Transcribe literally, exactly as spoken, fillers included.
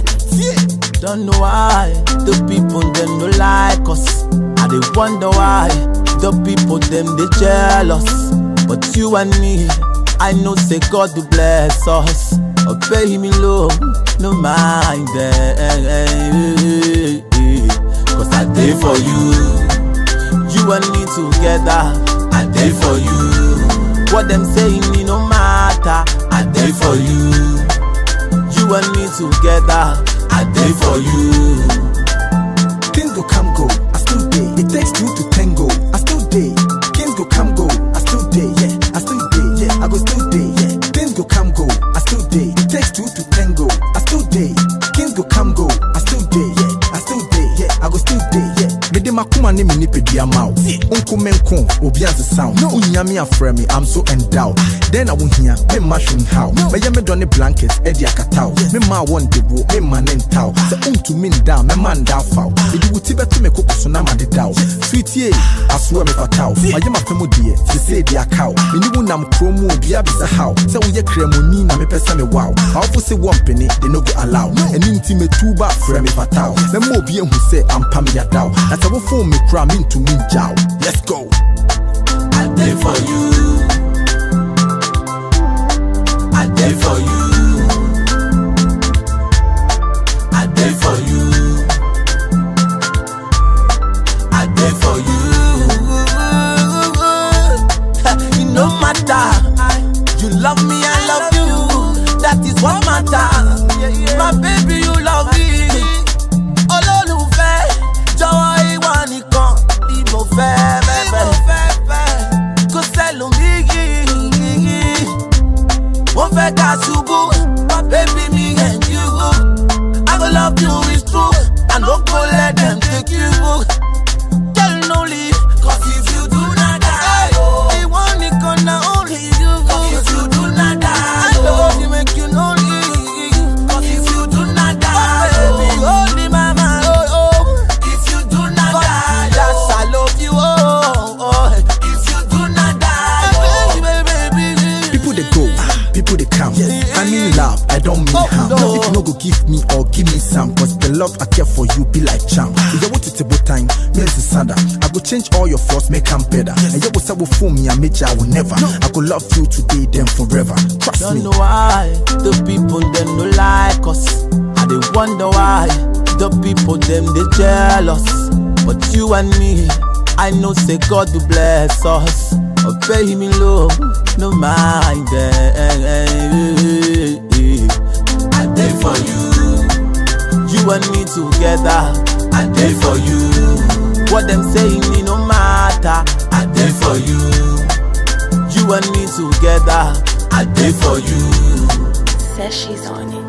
Don't know why the people them don't like us. I they wonder why the people them they jealous. But you and me, I know say God will bless us. Or pay him in love, no mind eh. Cause I did for you. You and me together, I did for you. What them saying me no matter, I did for you. You and me together, I did for you. Things go come go, I still day. It takes two to tango, I still day. Things go come go, I still day. Yeah, I still day. Yeah, I go still day. Yeah, things go come go, I still day. It takes two to tango, I still day. Things go come go, I still day. Yeah, I still day. Yeah, I go still day. Yeah. Me de makuma ne me nipe dia mau. Unko menko, obianze sound. Unyami afre me, I'm so endowed. Then I won't hear me mushroom how. Me ya me donne blankets, Eddie akatao. Me ma one debo, me man entao. Se unto min down, me man down foul. Me do tibe to me cook so na ma de down. Sweet ye, I swear me fatao. My yama femo die, se say dia cow. Me ni wunam chromo, dia bisa how. Se uye kremoni na me pesa me wow. How for say one penny, they no go allow. And inti me tuba, fre me fatao. Me mo bien who say I'm pam ya down. That's how phone me cram into me jow. Let's go. I did for you. I did for you. I did for you. I did for you. It no matter. You love me, I love you. That is what matters. My baby, you love me. Ololufe, jọ̀wọ́ ìwọ nìkan ni mo fẹ́ fẹ́ fẹ́. Kò sẹ́lòmíì. Mo fẹ́ ká ṣubú, my baby, me and you. I go love you, it's true. I no go let them take you. Girl, no leave, cause if you do not die, I want it gonna only you. If you do not die, I love you, make you no leave. Cause if you do not die, baby, only mama, oh oh. If you do not die, yes, I love you, oh oh. If you do not die, baby, baby, baby. People they go, people they come. I mean love, I don't mean Oh, harm. no. If you no go give me or give me some, cause the love I care for you be like charm. If you want it about time, means the sada. I go change all your flaws, make them better. And you will say will fool me, I make you, I will never. I go love you today, then forever. Trust Don't me. know why the people them no like us. I they wonder why the people them they jealous. But you and me, I know say God will bless us. Or pay him in love, no mind eh. I did for you. You and me together, I did for you. What them saying me no matter, I did for you. You and me together, I did for you. Says she's on it.